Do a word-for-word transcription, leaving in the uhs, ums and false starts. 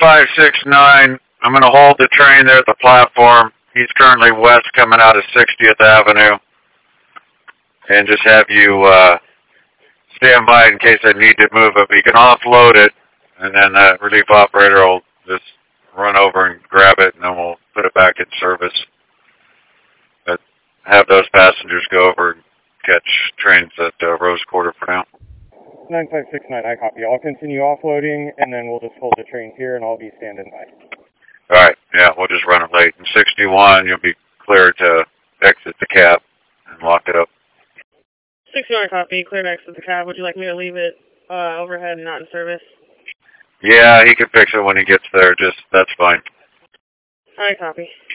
five six nine, I'm going to hold the train there at the platform. He's currently west coming out of sixtieth Avenue. And just have you uh, stand by in case I need to move it. But you can offload it, and then the relief operator will just run over and grab it, and then we'll put it back in service. But have those passengers go over and catch trains at uh, Rose Quarter for now. nine five six nine, I copy. I'll continue offloading, and then we'll just hold the train here, and I'll be standing by. All right, yeah, we'll just run it late. In sixty-one, you'll be cleared to exit the cab and lock it up. sixty-one, copy. Clear to exit the cab. Would you like me to leave it uh, overhead and not in service? Yeah, he can fix it when he gets there. Just, that's fine. I copy.